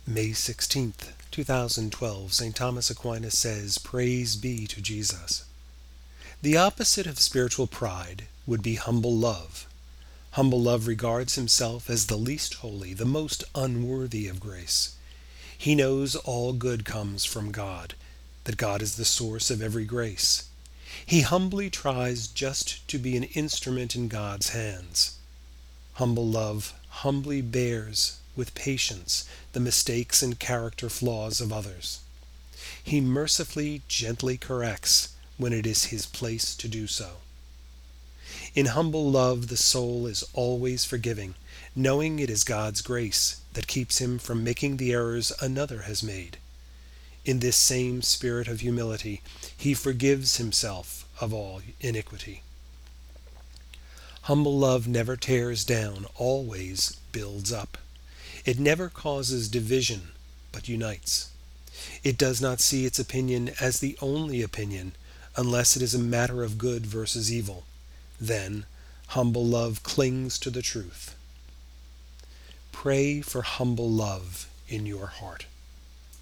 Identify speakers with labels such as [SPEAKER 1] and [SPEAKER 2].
[SPEAKER 1] May 16th, 2012, St. Thomas Aquinas says, "Praise be to Jesus." The opposite of spiritual pride would be humble love. Humble love regards himself as the least holy, the most unworthy of grace. He knows all good comes from God, that God is the source of every grace. He humbly tries just to be an instrument in God's hands. Humble love humbly bears with patience the mistakes and character flaws of others. He mercifully, gently corrects when it is his place to do so. In humble love the soul is always forgiving, knowing it is God's grace that keeps him from making the errors another has made. In this same spirit of humility he forgives himself of all iniquity. Humble love never tears down, always builds up. It never causes division, but unites. It does not see its opinion as the only opinion, unless it is a matter of good versus evil. Then humble love clings to the truth. Pray for humble love in your heart.